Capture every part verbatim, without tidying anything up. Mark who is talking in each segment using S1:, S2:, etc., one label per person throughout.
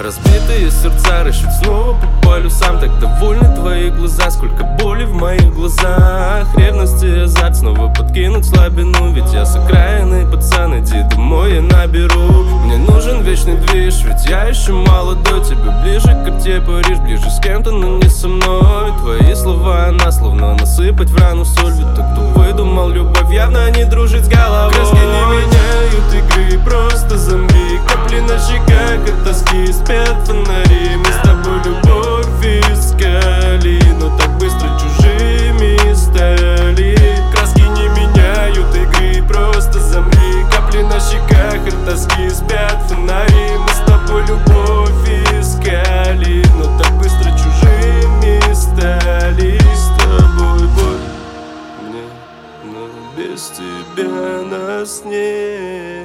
S1: Разбитые сердца рыщут снова по полюсам. Так довольны твои глаза, сколько боли в моих глазах. Ревность и азарт снова подкинуть слабину. Ведь я с окраины, пацан, иди домой, я наберу. Мне нужен вечный движ, ведь я еще молодой. Тебе ближе, карте Париж, ближе с кем-то, но не со мной. Твои слова, она словно насыпать в рану соль. Ведь тот, кто выдумал любовь, явно не дружит с головой. Краски не меняют игры, просто зомби. Капли на щеках от тоски, спят фонари. Мы с тобой любовь искали, но так быстро чужими стали. Краски не меняют игры, просто замри. Капли на щеках от тоски, спят фонари. Мы с тобой любовь искали, но так быстро чужими стали. С тобой боль мне, но без тебя нас нет.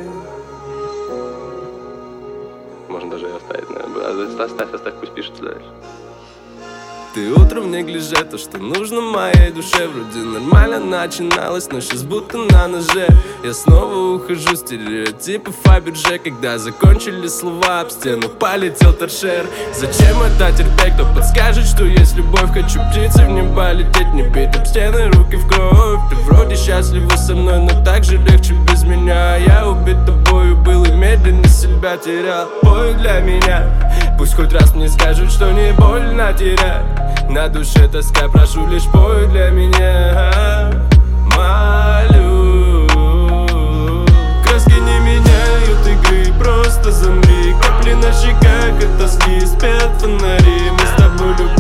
S2: Можно даже ее оставить, наверное. Оставь, оставь, пусть пишется дальше.
S1: Ты утром в неглиже, то, что нужно моей душе. Вроде нормально начиналось, но сейчас будто на ноже. Я снова ухожу, стереотипы Фаберже. Когда закончили слова, об стену полетел торшер. Зачем это терпеть, кто подскажет, что есть любовь? Хочу птицей в небо лететь, не бить об стены, руки в кровь. Ты вроде счастлива со мной, но так же легче без меня. Я убит тобою был и медленно себя терял. Пой для меня, пусть хоть раз мне скажут, что не больно терять. На душе тоска, прошу, лишь пой для меня. Молю. Краски не меняют игры, просто замри. Капли на щеках от тоски, спят фонари. Мы с тобой любим.